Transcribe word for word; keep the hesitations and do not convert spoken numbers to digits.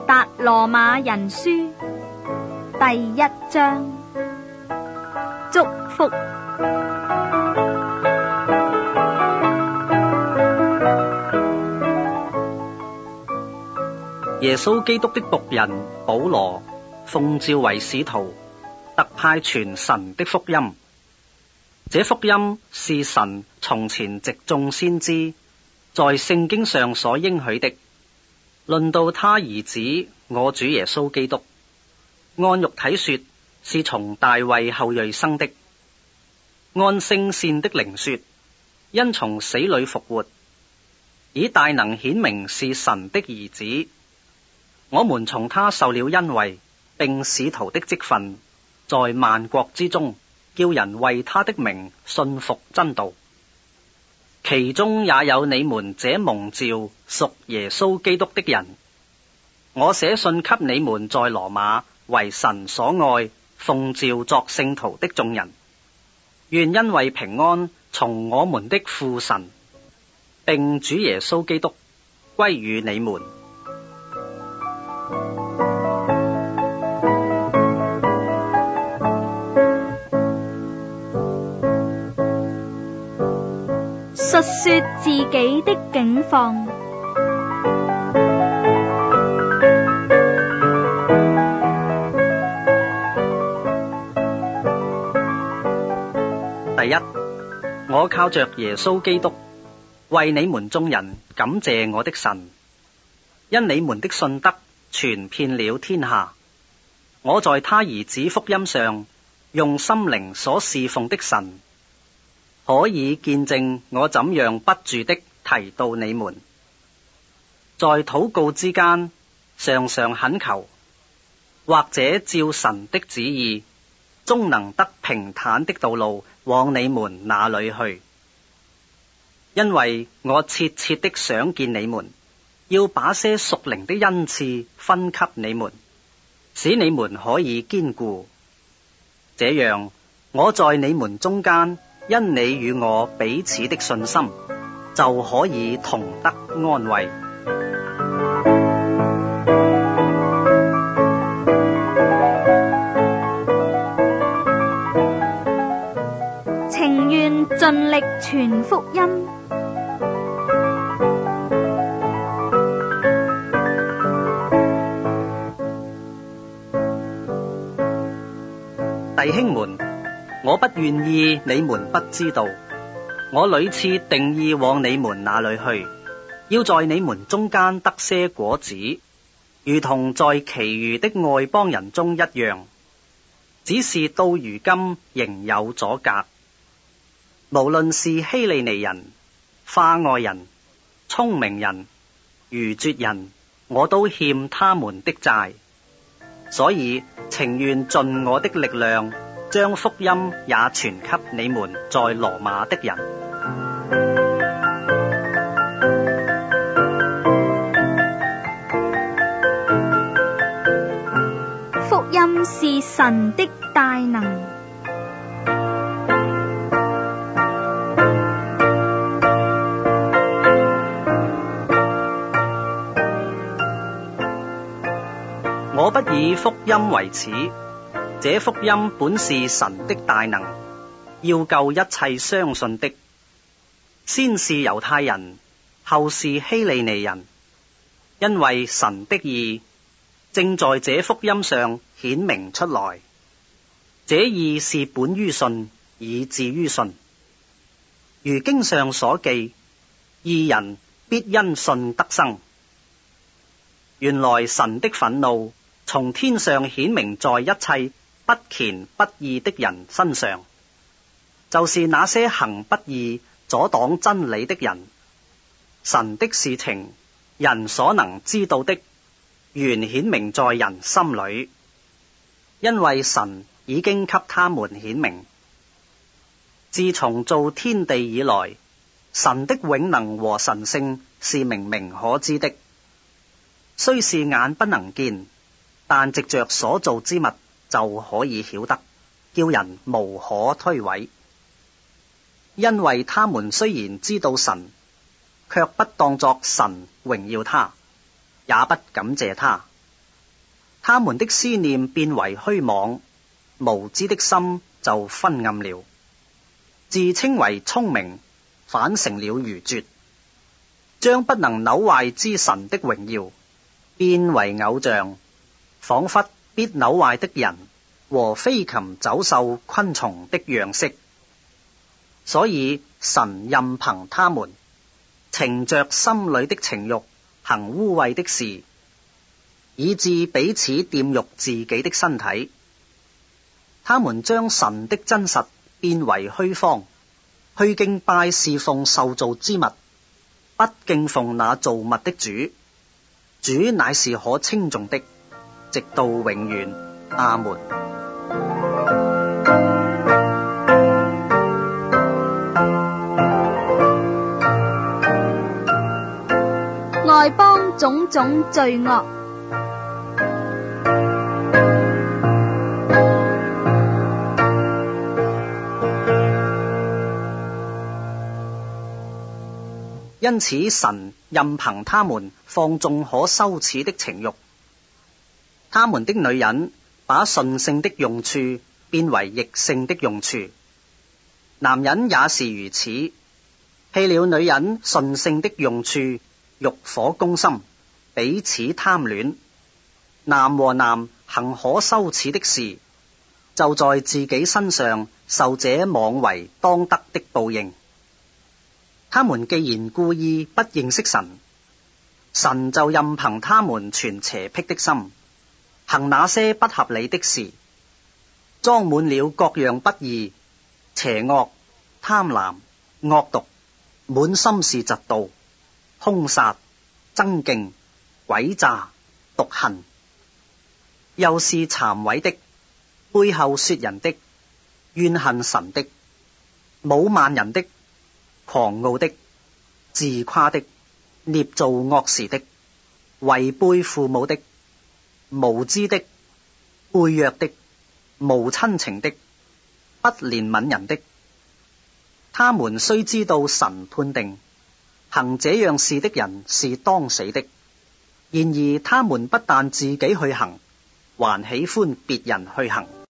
達羅馬人書第一章，祝福。 耶穌基督的僕人保羅，奉召為使徒，特派傳神的福音。這福音是神從前藉眾先知在聖經上所應許的，論到他兒子我主耶穌基督，按肉體說是從大衛後裔生的，按聖善的靈說因從死裏復活，以大能顯明是神的兒子。我們從他受了恩惠，並使徒的職分，在萬國之中，叫人為他的名信服真道。其中也有你們這蒙召屬耶穌基督的人。我寫信給你們在羅馬為神所愛，奉召作聖徒的眾人，願恩惠平安從我們的父神並主耶穌基督歸於你們。 述說自己的境況。 第一，我靠着耶穌基督，為你們眾人感謝我的神，因你們的信德傳遍了天下。我在他兒子福音上用心靈所侍奉的神，可以見證我怎樣不住的提到你們，在禱告之間常常懇求，或者照神的旨意，終能得平坦的道路往你們那裏去。因為我切切的想見你們，要把些屬靈的恩賜分給你們，使你們可以堅固。這樣我在你們中間，因你與我彼此的信心，就可以同得安慰。 情願盡力傳福音。 弟兄們，我不願意你們不知道，我屢次定意往你們那裏去，要在你們中間得些果子，如同在其餘的外邦人中一樣。只是到如今仍有阻隔。無論是希利尼人、化外人、聰明人、愚拙人，我都欠他們的債，所以情願盡我的力量，將福音也傳給你們在羅馬的人。 福音是神的大能。 我不以福音為恥，這福音本是神的大能，要救一切相信的，先是猶太人，後是希利尼人，因為神的義正在這福音上顯明出來。這義是本於信，以至於信。如經上所記，義人必因信得生。原來神的憤怒從天上顯明在一切不虔不義的人身上，就是那些行不義阻擋真理的人。神的事情，人所能知道的，原顯明在人心裏，因為神已經給他們顯明。自從造天地以來，神的永能和神性是明明可知的，雖是眼不能見，但藉着所造之物就可以曉得，叫人無可推諉。因為他們雖然知道神，卻不當作神榮耀他，也不感謝他， 他們的思念變為虛妄，無知的心就昏暗了。自稱為聰明，反成了愚拙，將不能朽壞之神的榮耀變為偶像，仿佛必朽壞的人和飛禽走獸昆蟲的樣式。所以神任憑他們逞着心裏的情慾行污穢的事，以致彼此玷辱自己的身體。他們將神的真實變為虛謊，去敬拜侍奉受造之物，不敬奉那造物的主。主乃是可稱頌的，直到永遠。阿門。 外邦種種罪惡。 因此神任憑他們放縱可羞恥的情慾，他們的女人把順性的用處變為逆性的用處，男人也是如此，棄了女人順性的用處，欲火攻心，彼此貪戀。男和男行可羞恥的事，就在自己身上受這妄為當得的報應。他們既然故意不認識神，神就任憑他們存邪僻的心，行那些不合理的事，裝滿了各樣不義、邪惡、貪婪、惡毒，滿心是嫉妒、兇殺、爭競、詭詐、毒恨，又是讒毀的、背後說人的、怨恨神的、侮慢人的、狂傲的、自誇的、捏造惡事的、違背父母的、無知的、背約的、無親情的、不憐憫人的。他們雖知道神判定行這樣事的人是當死的，然而他們不但自己去行，還喜歡別人去行。